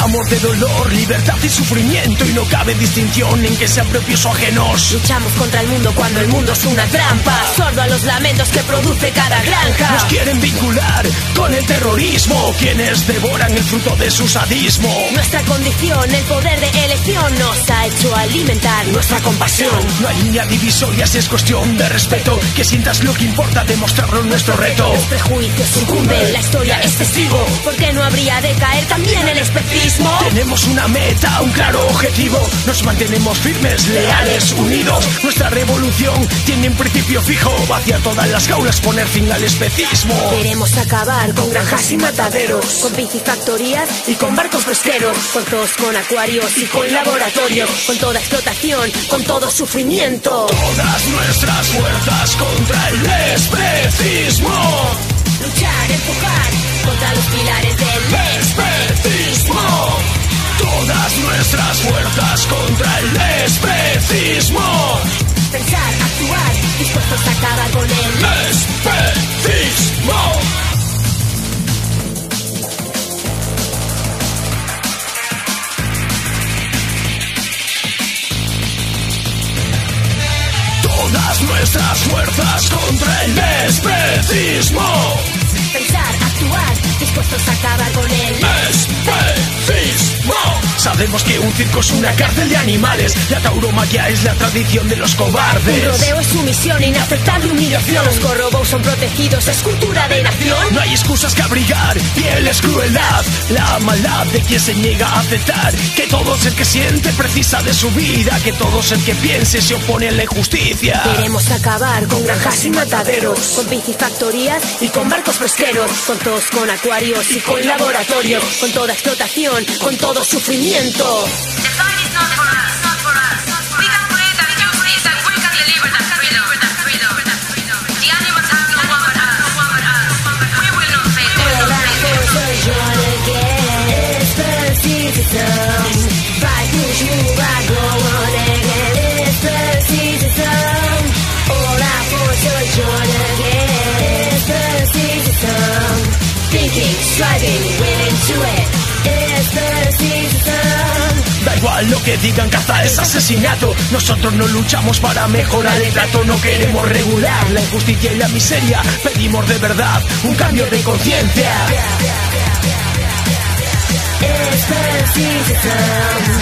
amor de dolor, libertad y sufrimiento, y no cabe distinción en que sean propios o ajenos. Luchamos contra el mundo cuando el mundo es una trampa, sordo a los lamentos que produce cada granja. Nos quieren vincular con el terrorismo, quienes devoran el fruto de su sadismo. Nuestra condición, el poder de elección, nos ha hecho alimentar nuestra compasión. No hay línea divisoria si es cuestión de respeto, que sientas lo que importa, demostrarlo nuestro reto. Los prejuicios sucumben, la historia es testigo, porque no habría de caer también el especismo. Tenemos una meta, un claro objetivo, nos mantenemos firmes, leales, unidos. Nuestra revolución tiene un principio fijo, vaciar todas las jaulas, poner fin al especismo. Queremos acabar con granjas y mataderos, con piscifactorías y con barcos pesqueros, con zoos, con acuarios y con laboratorios, con toda explotación, con todo sufrimiento. Todas nuestras fuerzas contra el especismo. Luchar, empujar contra los pilares del especismo. Todas nuestras fuerzas contra el especismo. Pensar, actuar, dispuestos a acabar con el especismo. Todas nuestras fuerzas contra el especismo. Pensar, actuar, dispuestos a acabar con el especismo. Sabemos que un circo es una cárcel de animales, la tauromaquia es la tradición de los cobardes. Un rodeo es sumisión, inaceptable humillación. Los corrobos son protegidos, es cultura de nación. No hay excusas que abrigar, piel es crueldad, la maldad de quien se niega a aceptar que todo ser que siente precisa de su vida, que todo ser que piense se opone a la injusticia. Queremos acabar con granjas y mataderos, con piscifactorías y con barcos pesqueros, con zoos, con acuarios y con laboratorios, con toda explotación, con todo sufrimiento. The fight is not for us, not for us. We can create a justice and we can deliver that freedom. The animals have no one but us. We will not fail. All our forces join against especism. Fight, push, move, I go on against especism. All our forces join against especism. Thinking, striving, willing to it. Da igual lo que digan, caza es asesinato. Nosotros no luchamos para mejorar el trato, no queremos regular la injusticia y la miseria. Pedimos de verdad un cambio de conciencia. Especism.